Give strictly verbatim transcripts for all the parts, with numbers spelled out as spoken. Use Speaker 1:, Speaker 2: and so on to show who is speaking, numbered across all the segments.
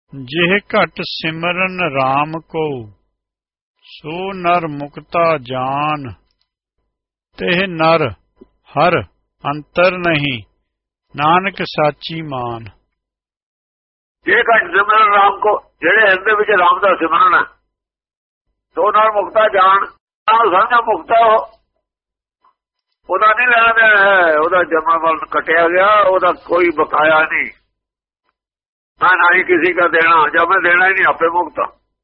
Speaker 1: ਜਿਹ ਘਟ ਸਿਮਰਨ ਰਾਮ ਕੋ ਸੋ ਨਰ ਮੁਕਤਾ ਜਾਨ। ਤਿਹ ਨਰ ਹਰ ਅੰਤਰ ਨਹੀਂ ਨਾਨਕ ਸਾਚੀ ਮਾਨ।
Speaker 2: ਜੇ ਘਟ ਸਿਮਰਨ ਰਾਮ ਕੋ, ਜਿਹੜੇ ਹਿਰਦੇ ਵਿੱਚ ਰਾਮ ਦਾ ਸਿਮਰਨ ਹੈ, ਸੋ ਨਰ ਮੁਕਤਾ ਜਾਨ। ਸਮਝਾ ਮੁਕਤਾ ਉਹਦਾ ਨਹੀਂ ਲੈਣਾ ਦੇਣਾ ਹੈ, ਉਹਦਾ ਜਮਾ ਵੱਲ ਕੱਟਿਆ ਗਿਆ, ਉਹਦਾ ਕੋਈ ਬਕਾਇਆ ਨਹੀਂ, ਨਾ ਨਾ ਹੀ ਕਿਸੇ ਦਾ ਦੇਣਾ, ਜਦ ਮੈਂ ਦੇਣਾ ਹੀ ਨਹੀਂ, ਆਪੇ ਮੁਕਤਾ।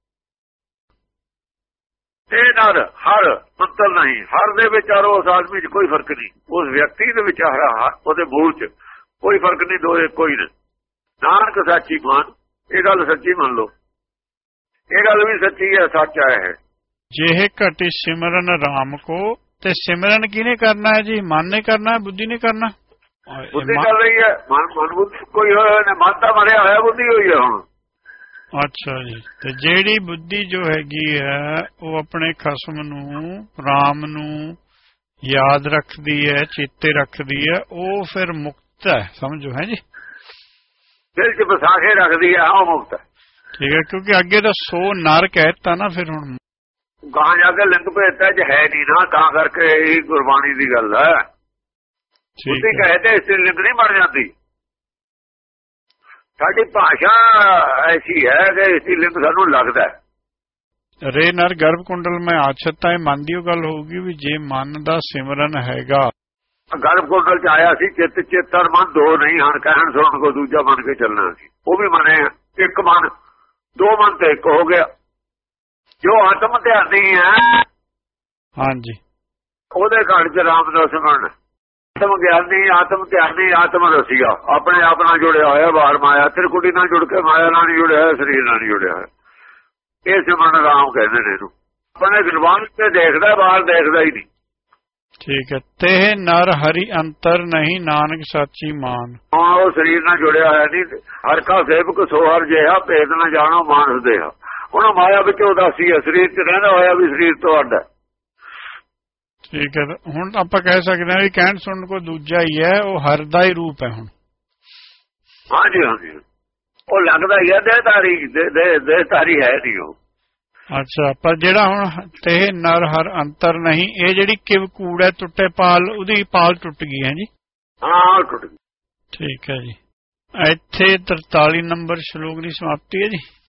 Speaker 2: ਇਹ ਨਰ ਹਰ ਅੰਤਰ ਨਹੀਂ, ਹਰ ਦੇ ਵਿੱਚ ਔਰ ਉਸ ਆਦਮੀ 'ਚ ਕੋਈ ਫਰਕ ਨਹੀਂ, ਉਸ ਵਿਅਕਤੀ ਦੇ ਵਿੱਚ ਹਰ ਉਹਦੇ ਮੂਲ 'ਚ ਕੋਈ ਫਰਕ ਨਹੀਂ, ਦੋਏ ਕੋਈ ਨਹੀਂ। ਨਾਨਕ ਸਾਚੀ ਮਾਨ, ਇਹ ਗੱਲ ਸੱਚੀ ਮੰਨ ਲਓ, ਇਹ ਗੱਲ ਵੀ ਸੱਚੀ ਹੈ, ਸੱਚ ਹੈ।
Speaker 1: ਜੇ ਘਟ ਸਿਮਰਨ ਰਾਮ ਕੋ, ਤੇ ਸਿਮਰਨ ਕਿਹਨੇ ਕਰਨਾ ਹੈ ਜੀ? ਮਨ ਨੇ ਕਰਨਾ ਹੈ, ਬੁੱਧੀ ਨੇ ਕਰਨਾ?
Speaker 2: ਬੁੱਧੀ ਕਰ ਰਹੀ ਹੈ, ਮਨ ਮਨ ਬੁੱਧੀ ਕੋਈ ਹੋਇਆ ਨੇ, ਮਨ ਤਾਂ ਮਰਿਆ ਹੋਇਆ, ਬੁੱਧੀ ਹੋਈ ਹੈ ਹੁਣ।
Speaker 1: ਅੱਛਾ ਜੀ। ਤੇ ਜਿਹੜੀ ਬੁੱਧੀ ਜੋ ਹੈਗੀ ਹੈ ਉਹ ਆਪਣੇ ਖਸਮ ਨੂੰ, ਰਾਮ ਨੂੰ ਯਾਦ ਰੱਖਦੀ ਹੈ, ਚੇਤੇ ਰੱਖਦੀ ਹੈ, ਉਹ ਫਿਰ ਮੁਕਤ ਹੈ, ਸਮਝੋ ਹੈ ਜੀ।
Speaker 2: ਦਿਲ 'ਚ ਵਸਾ ਕੇ ਰੱਖਦੀ ਹੈ, ਉਹ ਮੁਕਤ ਹੈ।
Speaker 1: ਠੀਕ ਹੈ, ਕਿਉਂਕਿ ਅੱਗੇ ਤਾਂ ਸੋ ਨਰ ਕਹਿਤਾ ਨਾ, ਫਿਰ ਹੁਣ
Speaker 2: ਗਾਂ ਜਾ ਕੇ ਲਿੰਗ ਭੇਜਤਾ ਚ ਹੈ ਨਹੀਂ ਨਾ, ਤਾਂ ਕਰਕੇ ਇਹ ਗੁਰਬਾਣੀ ਦੀ ਗੱਲ ਹੈ। ਬੁੱਧੀ ਕਹੇ ਤੇ ਇਸ ਲਿੰਗ ਨਹੀਂ ਬਣ ਜਾਂਦੀ। ਸਾਡੀ ਭਾਸ਼ਾ ਐਸੀ ਹੈ ਕਿ ਇਸ ਲਿੰਗ ਸਾਨੂੰ ਲੱਗਦਾ
Speaker 1: ਰੇ ਨਰ ਗਰਭ ਕੁੰਡਲ ਮੈਂ ਆਛਤਾ, ਇਹ ਮਨ ਦੀ ਉਹ ਗੱਲ ਹੋਊਗੀ ਵੀ ਜੇ ਮਨ ਦਾ ਸਿਮਰਨ ਹੈਗਾ।
Speaker 2: ਗਰਭ ਕੁੰਡਲ ਚ ਆਇਆ ਸੀ ਚਿੱਤ ਚੇਤਰ ਮਨ ਦੋ ਨਹੀਂ ਹਨ, ਕਹਿਣ ਸੁਣਨ ਕੋ ਦੂਜਾ ਬਣ ਕੇ ਚੱਲਣਾ ਸੀ, ਉਹ ਵੀ ਮਨੇ ਇੱਕ ਮਨ, ਦੋ ਮਨ ਤੇ ਇੱਕ ਹੋ ਗਿਆ। ਜੋ ਆਤਮ ਧਿਆਨੀ ਹੈ, ਹਾਂਜੀ, ਉਹਦੇ ਘਰ ਚ ਰਾਮ ਦਾ ਸਿਮਰਨ। ਆਤਮ ਗਿਆਨੀ, ਆਤਮ ਧਿਆਨੀ, ਆਤਮ ਰਸੀਆ, ਆਪਣੇ ਆਪ ਨਾਲ ਜੁੜਿਆ ਹੋਇਆ, ਬਾਹਰ ਮਾਇਆ ਤ੍ਰਿਕੁਟੀ ਨਾਲ ਜੁੜ ਕੇ, ਮਾਇਆ ਨਾਲ ਨਹੀਂ ਜੁੜਿਆ ਹੋਇਆ, ਸਰੀਰ ਨਾਲ ਨਹੀਂ ਜੁੜਿਆ ਹੋਇਆ, ਇਹ ਸਿਮਰਨ ਰਾਮ ਕਹਿੰਦੇ ਨੇ ਇਹਨੂੰ। ਆਪਣੇ ਗੁਰਬਾਣੀ ਤੇ ਦੇਖਦਾ, ਬਾਹਰ ਦੇਖਦਾ ਹੀ ਨਹੀਂ। ਠੀਕ ਹੈ। ਤੇ ਨਰ ਹਰੀ ਅੰਤਰ ਨਹੀਂ ਨਾਨਕ ਸਾਚੀ ਮਾਨ। ਉਹ ਸਰੀਰ ਨਾਲ ਜੁੜਿਆ ਹੋਇਆ ਨਹੀਂ, ਹਰ ਕਾ ਸੇਵਕ ਸੋ ਹਰ ਜਿਹਾ, ਭੇਦ ਨਾ ਜਾਣੋ ਮਾਨਸ ਦੇਹਾ। ਉਹਨਾਂ ਮਾਇਆ ਵਿੱਚ ਉਦਾਸੀ ਹੈ, ਸਰੀਰ 'ਚ ਰਹਿੰਦਾ ਹੋਇਆ ਵੀ ਸਰੀਰ ਤੋਂ ਅੱਡ ਹੈ। ਠੀਕ ਹੈ। ਹੁਣ ਆਪਾਂ ਕਹਿ ਸਕਦੇ ਹਾਂ ਵੀ ਕਹਿਣ ਸੁਣਨ ਕੋ ਦੂਜਾ ਹੀ ਹੈ, ਉਹ ਹਰ ਦਾ ਹੀ ਰੂਪ ਹੈ ਹੁਣ। ਹਾਂਜੀ ਹਾਂਜੀ, ਉਹ ਲੱਗਦਾ ਹੀ ਹੈ ਦੇਹਧਾਰੀ, ਦੇਹਧਾਰੀ ਹੈ ਨਹੀਂ ਉਹ। ਅੱਛਾ, ਪਰ ਜਿਹੜਾ ਹੁਣ ਤੇ ਨਰ ਹਰ ਅੰਤਰ ਨਹੀਂ, ਇਹ ਜਿਹੜੀ ਕਿਵ ਕੂੜ ਹੈ, ਟੁੱਟੇ ਪਾਲ, ਉਹਦੀ ਪਾਲ ਟੁੱਟ ਗਈ ਹੈ ਜੀ। ਹਾਂ, ਟੁੱਟ ਗਈ। ਠੀਕ ਹੈ ਜੀ। ਇੱਥੇ ਤਰਤਾਲੀ ਨੰਬਰ ਸ਼ਲੋਕ ਦੀ ਸਮਾਪਤੀ ਹੈ ਜੀ।